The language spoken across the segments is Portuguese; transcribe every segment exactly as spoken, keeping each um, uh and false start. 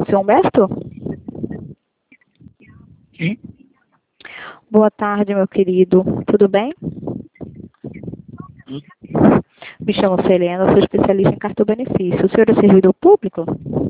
Seu Humberto? Sim. Boa tarde, meu querido. Tudo bem? Tudo. Me chamo Selena, sou especialista em cartão-benefício. O senhor é servidor público?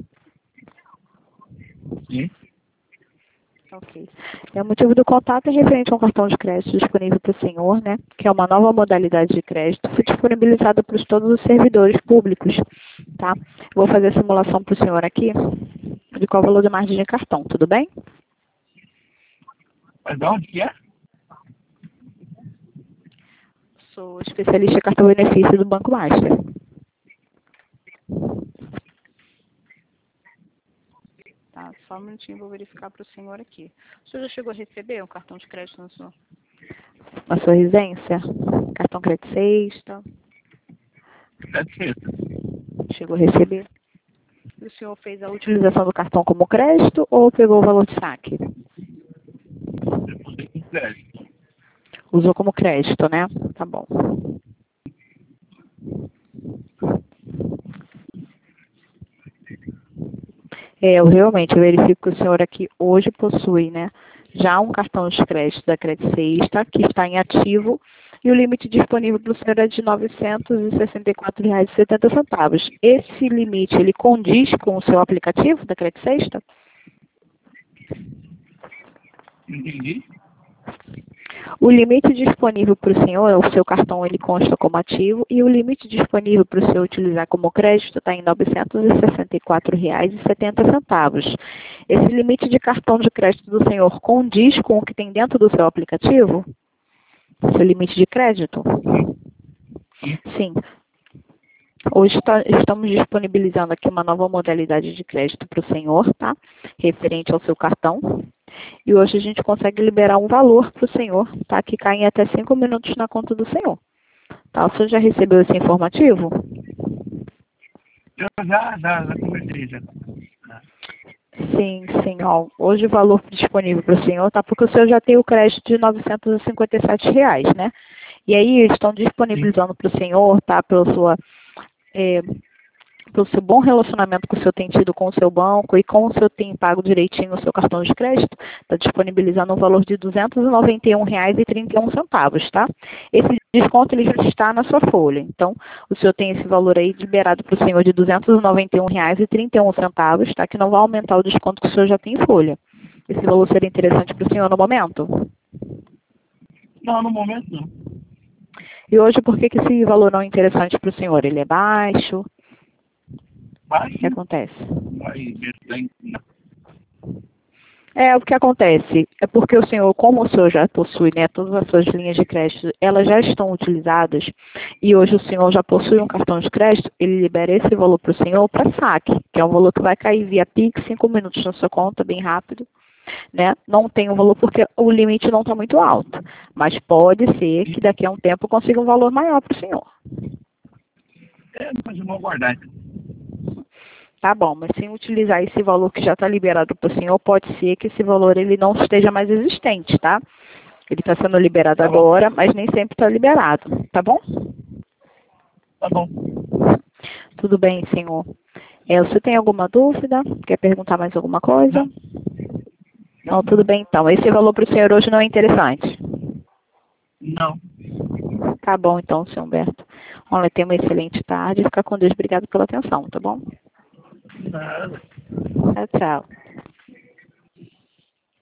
Sim. Ok. É, o motivo do contato é referente a um cartão de crédito disponível para o senhor, né? Que é uma nova modalidade de crédito, foi disponibilizada para todos os servidores públicos, tá? Vou fazer a simulação para o senhor aqui de qual o valor de margem de cartão, tudo bem? Mas de onde que é? Sou especialista em cartão-benefício do Banco Master. Tá, só um minutinho, vou verificar para o senhor aqui. O senhor já chegou a receber um cartão de crédito na sua, na sua residência? Cartão crédito sexta? Deve ser. Chegou a receber? E o senhor fez a utilização do cartão como crédito ou pegou o valor de saque? Eu usei com crédito. Usou como crédito, né? Tá bom. É, eu realmente verifico que o senhor aqui hoje possui, né, já um cartão de crédito da Credit Sexta, que está em ativo, e o limite disponível para o senhor é de novecentos e sessenta e quatro reais e setenta centavos. Esse limite, ele condiz com o seu aplicativo da Credit Sexta? Entendi. O limite disponível para o senhor, o seu cartão ele consta como ativo, e o limite disponível para o senhor utilizar como crédito está em novecentos e sessenta e quatro reais e setenta centavos. Esse limite de cartão de crédito do senhor condiz com o que tem dentro do seu aplicativo? Seu limite de crédito? Sim. Hoje tá, estamos disponibilizando aqui uma nova modalidade de crédito para o senhor, tá? Referente ao seu cartão. E hoje a gente consegue liberar um valor para o senhor, tá? Que cai em até cinco minutos na conta do senhor. Tá? O senhor já recebeu esse informativo? Eu já, já, já conversei já. Sim, sim. Ó, hoje o valor disponível para o senhor, tá? Porque o senhor já tem o crédito de novecentos e cinquenta e sete reais, né? E aí eles estão disponibilizando para o senhor, tá? Pela sua... É, pelo seu bom relacionamento que o senhor tem tido com o seu banco e com o senhor tem pago direitinho o seu cartão de crédito, está disponibilizando um valor de duzentos e noventa e um reais e trinta e um centavos, tá? Esse desconto ele já está na sua folha. Então, o senhor tem esse valor aí liberado para o senhor de duzentos e noventa e um reais e trinta e um centavos, tá? Que não vai aumentar o desconto que o senhor já tem em folha. Esse valor seria interessante para o senhor no momento? Não, no momento não. E hoje, por que, que esse valor não é interessante para o senhor? Ele é baixo? Vai, O que acontece? vai, bem, É, o que acontece é porque o senhor, como o senhor já possui, né, todas as suas linhas de crédito, elas já estão utilizadas e hoje o senhor já possui um cartão de crédito, ele libera esse valor para o senhor para saque, que é um valor que vai cair via Pix, cinco minutos na sua conta, bem rápido, né? Não tem um valor porque o limite não está muito alto, mas pode ser que daqui a um tempo consiga um valor maior para o senhor. é, mas eu vou aguardar. Tá bom, mas sem utilizar esse valor que já está liberado para o senhor, pode ser que esse valor ele não esteja mais existente, tá? Ele está sendo liberado Tá bom. agora, mas nem sempre está liberado, tá bom? Tá bom. Tudo bem, senhor. É, você tem alguma dúvida? Quer perguntar mais alguma coisa? Não. Não, tudo bem então. Esse valor para o senhor hoje não é interessante? Não. Tá bom então, senhor Humberto. Olha, tenha uma excelente tarde. Fica com Deus. Obrigado pela atenção, tá bom? Nada. Tchau, tchau.